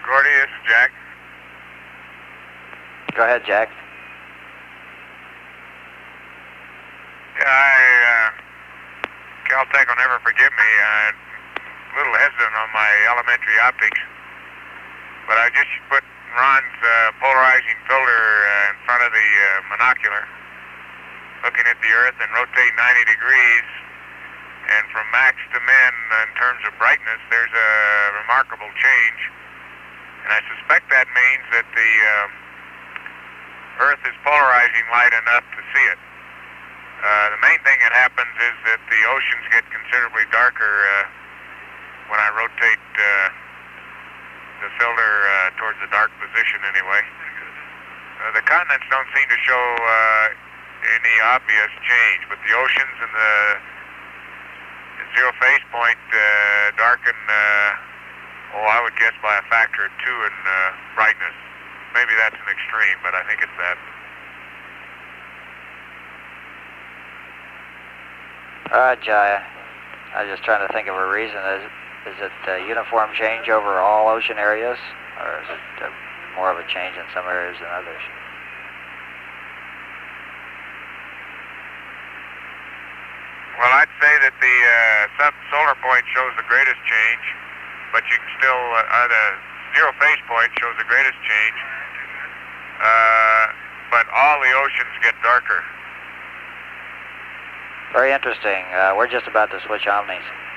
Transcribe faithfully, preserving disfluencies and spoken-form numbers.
Gordy, this is Jack. Go ahead, Jack. Yeah, I, uh, Caltech will never forgive me. I'm a little hesitant on my elementary optics. But I just put Ron's uh, polarizing filter uh, in front of the uh, monocular, looking at the Earth and rotate ninety degrees. And from max to min, in terms of brightness, there's a remarkable change. And I suspect that means that the uh, Earth is polarizing light enough to see it. Uh, the main thing that happens is that the oceans get considerably darker uh, when I rotate uh, the filter uh, towards the dark position anyway. Uh, the continents don't seem to show uh, any obvious change, but the oceans and the zero phase point uh, darken, uh, oh, I would guess by a factor of two in uh, brightness. Maybe that's an extreme, but I think it's that. All right, Jaya. I was just trying to think of a reason. Is, is it a uniform change over all ocean areas, or is it uh, more of a change in some areas than others? Well, I'd say that the uh, solar point shows the greatest change, but you can still, uh, uh, the zero phase point shows the greatest change, uh, but all the oceans get darker. Very interesting. Uh, we're just about to switch omnis.